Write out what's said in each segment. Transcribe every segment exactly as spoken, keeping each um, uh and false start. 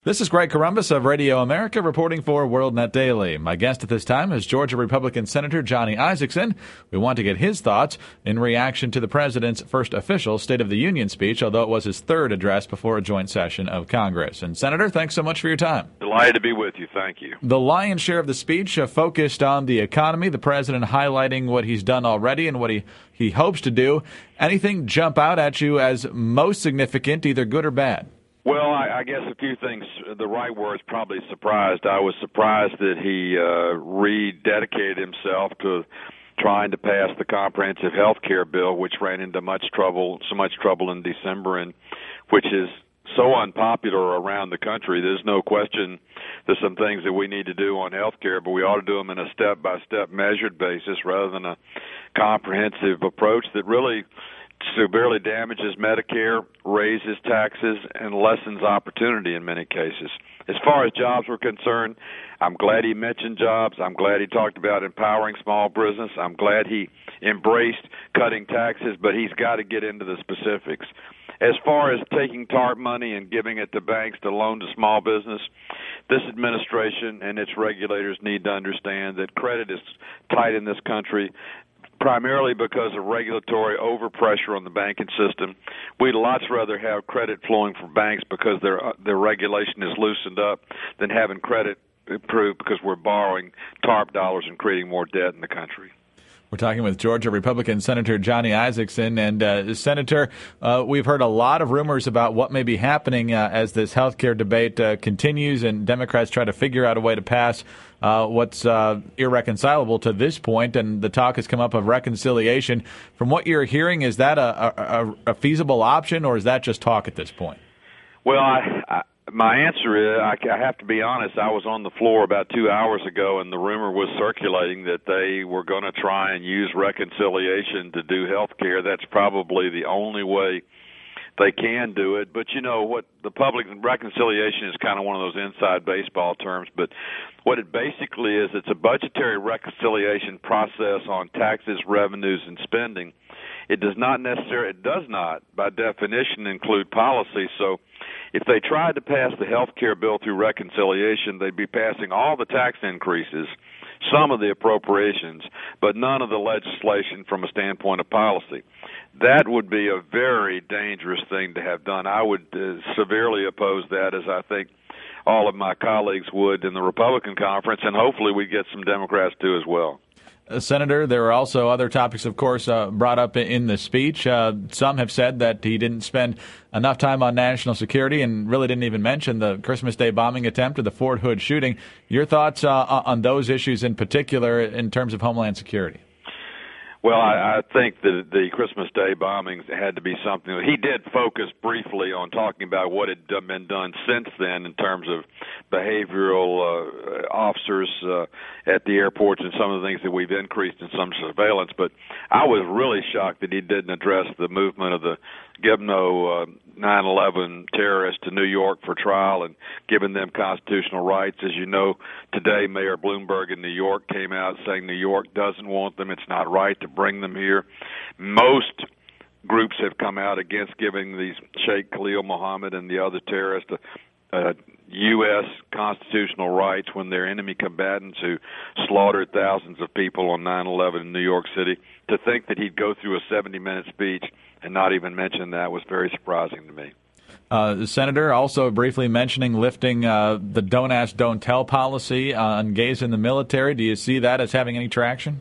This is Greg Corombos of Radio America reporting for WorldNet Daily. My guest at this time is Georgia Republican Senator Johnny Isakson. We want to get his thoughts in reaction to the president's first official State of the Union speech, although it was his third address before a joint session of Congress. And Senator, thanks so much for your time. Delighted to be with you. Thank you. The lion's share of the speech uh, focused on the economy, the president highlighting what he's done already and what he, he hopes to do. Anything jump out at you as most significant, either good or bad? Well, I, I guess a few things. The right word is probably surprised. I was surprised that he uh, rededicated himself to trying to pass the comprehensive health care bill, which ran into much trouble, so much trouble in December, and which is so unpopular around the country. There's no question there's some things that we need to do on health care, but we ought to do them in a step-by-step measured basis rather than a comprehensive approach that really severely damages Medicare, raises taxes, and lessens opportunity in many cases. As far as jobs were concerned, I'm glad he mentioned jobs. I'm glad he talked about empowering small business. I'm glad he embraced cutting taxes, but he's got to get into the specifics. As far as taking TARP money and giving it to banks to loan to small business, this administration and its regulators need to understand that credit is tight in this country, primarily because of regulatory overpressure on the banking system. We'd lots rather have credit flowing from banks because their uh, their regulation is loosened up than having credit improved because we're borrowing TARP dollars and creating more debt in the country. We're talking with Georgia Republican Senator Johnny Isakson. And, uh, Senator, uh, we've heard a lot of rumors about what may be happening uh, as this health care debate uh, continues and Democrats try to figure out a way to pass uh, what's uh, irreconcilable to this point. And the talk has come up of reconciliation. From what you're hearing, is that a, a, a feasible option, or is that just talk at this point? Well, I, I my answer is, I, I have to be honest, I was on the floor about two hours ago, and the rumor was circulating that they were going to try and use reconciliation to do health care. That's probably the only way they can do it. But, you know, what the public reconciliation is kind of one of those inside baseball terms, but what it basically is, it's a budgetary reconciliation process on taxes, revenues, and spending. It does not necessarily, it does not, by definition, include policy. So if they tried to pass the health care bill through reconciliation, they'd be passing all the tax increases, some of the appropriations, but none of the legislation from a standpoint of policy. That would be a very dangerous thing to have done. I would uh, severely oppose that, as I think all of my colleagues would in the Republican conference, and hopefully we get some Democrats too as well. Uh, Senator, there are also other topics, of course, uh, brought up in the speech. Uh, some have said that he didn't spend enough time on national security and really didn't even mention the Christmas Day bombing attempt or the Fort Hood shooting. Your thoughts uh, on those issues in particular in terms of Homeland Security? Well, I, I think that the Christmas Day bombings had to be something. He did focus briefly on talking about what had been done since then in terms of behavioral uh, officers uh, at the airports and some of the things that we've increased in some surveillance. But I was really shocked that he didn't address the movement of the Gibno uh, nine eleven terrorists to New York for trial and giving them constitutional rights. As you know, today Mayor Bloomberg in New York came out saying New York doesn't want them. It's not right to bring them here. Most groups have come out against giving these Sheikh Khalil Mohammed and the other terrorists a, a U S constitutional rights when they're enemy combatants who slaughtered thousands of people on nine eleven in New York City. To think that he'd go through a seventy-minute speech and not even mention that was very surprising to me. Uh, the Senator also briefly mentioning lifting uh, the don't ask, don't tell policy on gays in the military. Do you see that as having any traction?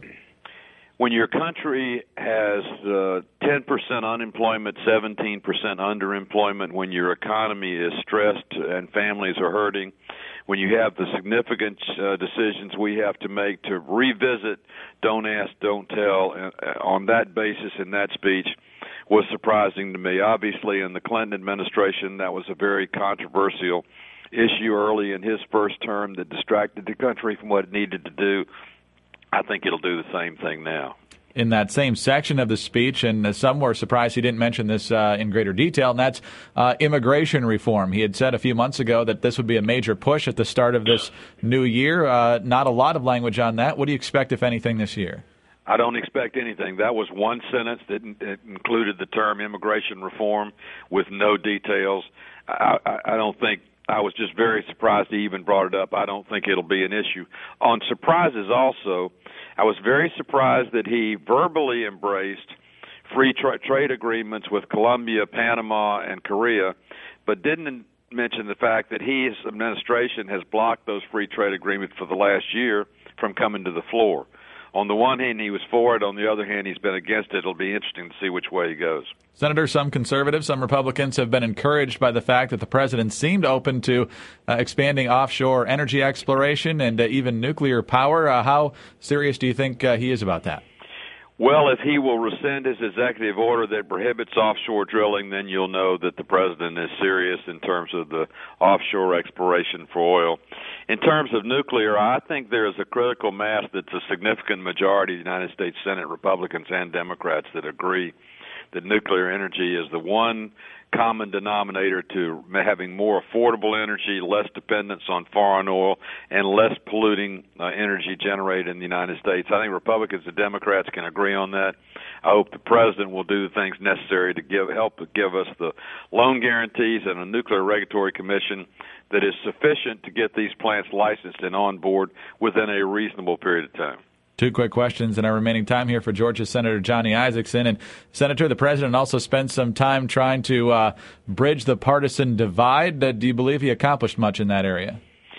When your country has uh, ten percent unemployment, seventeen percent underemployment, when your economy is stressed and families are hurting, when you have the significant uh, decisions we have to make to revisit don't ask, don't tell uh, on that basis in that speech was surprising to me. Obviously, in the Clinton administration, that was a very controversial issue early in his first term that distracted the country from what it needed to do. I think it'll do the same thing now. In that same section of the speech, and some were surprised he didn't mention this uh, in greater detail, and that's uh, immigration reform. He had said a few months ago that this would be a major push at the start of this new year. Uh, not a lot of language on that. What do you expect, if anything, this year? I don't expect anything. That was one sentence that included the term immigration reform with no details. I, I, I don't think I was just very surprised he even brought it up. I don't think it'll be an issue. On surprises also, I was very surprised that he verbally embraced free tra- trade agreements with Colombia, Panama, and Korea, but didn't mention the fact that his administration has blocked those free trade agreements for the last year from coming to the floor. On the one hand, he was for it. On the other hand, he's been against it. It'll be interesting to see which way he goes. Senator, some conservatives, some Republicans have been encouraged by the fact that the president seemed open to uh, expanding offshore energy exploration and uh, even nuclear power. Uh, how serious do you think uh, he is about that? Well, if he will rescind his executive order that prohibits offshore drilling, then you'll know that the president is serious in terms of the offshore exploration for oil. In terms of nuclear, I think there is a critical mass that's a significant majority of the United States Senate Republicans and Democrats that agree that nuclear energy is the one common denominator to having more affordable energy, less dependence on foreign oil, and less polluting uh, energy generated in the United States. I think Republicans and Democrats can agree on that. I hope the president will do the things necessary to give help to give us the loan guarantees and a nuclear regulatory commission that is sufficient to get these plants licensed and on board within a reasonable period of time. Two quick questions in our remaining time here for Georgia Senator Johnny Isakson. And Senator, the president also spent some time trying to uh, bridge the partisan divide. Uh, do you believe he accomplished much in that area?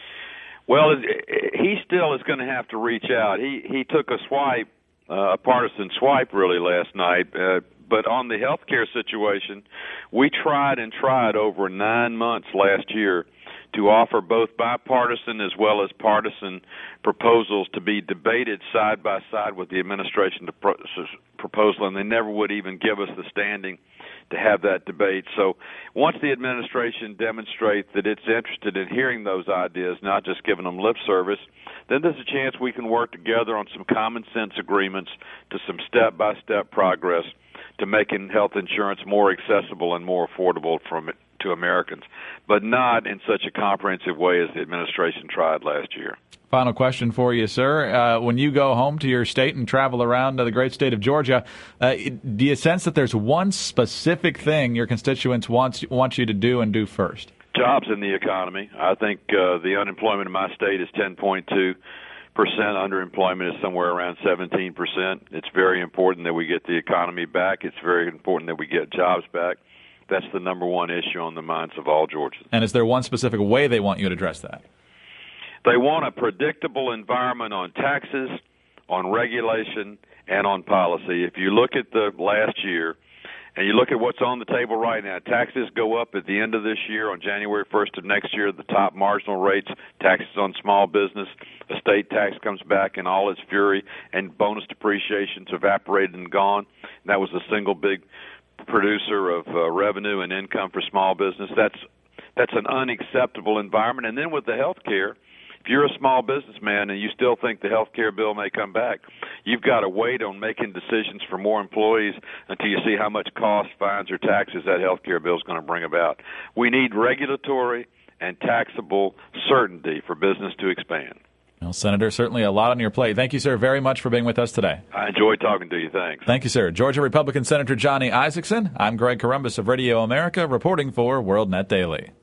Well, he still is going to have to reach out. He he took a swipe, uh, a partisan swipe, really, last night. Uh, but on the health care situation, we tried and tried over nine months last year to offer both bipartisan as well as partisan proposals to be debated side by side with the administration proposal, and they never would even give us the standing to have that debate. So once the administration demonstrates that it's interested in hearing those ideas, not just giving them lip service, then there's a chance we can work together on some common sense agreements to some step-by-step progress to making health insurance more accessible and more affordable from it to Americans, but not in such a comprehensive way as the administration tried last year. Final question for you, sir. Uh, when you go home to your state and travel around uh, the great state of Georgia, uh, do you sense that there's one specific thing your constituents wants, want you to do and do first? Jobs in the economy. I think uh, the unemployment in my state is ten point two percent. Underemployment is somewhere around seventeen percent. It's very important that we get the economy back. It's very important that we get jobs back. That's the number one issue on the minds of all Georgians. And is there one specific way they want you to address that? They want a predictable environment on taxes, on regulation, and on policy. If you look at the last year, and you look at what's on the table right now, taxes go up at the end of this year on January first of next year, the top marginal rates, taxes on small business, estate tax comes back in all its fury, and bonus depreciation's evaporated and gone. And that was the single big producer of uh, revenue and income for small business. That's that's an unacceptable environment. And then with the health care, if you're a small businessman and you still think the health care bill may come back, you've got to wait on making decisions for more employees until you see how much cost, fines, or taxes that health care bill is going to bring about. We need regulatory and taxable certainty for business to expand. Well, Senator, certainly a lot on your plate. Thank you, sir, very much for being with us today. I enjoyed talking to you. Thanks. Thank you, sir. Georgia Republican Senator Johnny Isakson. I'm Greg Corombos of Radio America, reporting for WorldNet Daily.